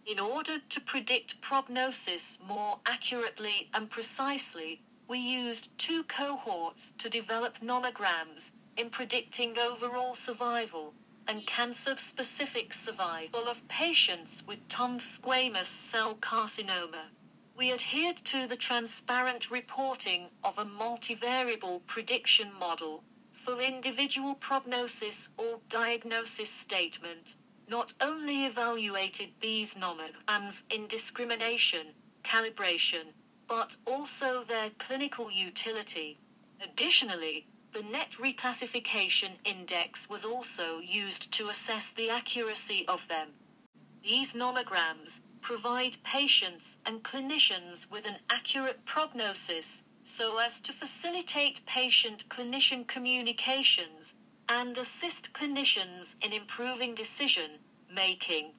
In order to predict prognosis more accurately and precisely, we used 2 cohorts to develop nomograms in predicting overall survival and cancer-specific survival of patients with Tom's squamous cell carcinoma. We adhered to the transparent reporting of a multivariable prediction model for individual prognosis or diagnosis statement, not only evaluated these nomograms in discrimination, calibration, but also their clinical utility. Additionally, the net reclassification index was also used to assess the accuracy of them. These nomograms provide patients and clinicians with an accurate prognosis so as to facilitate patient-clinician communications and assist clinicians in improving decision-making.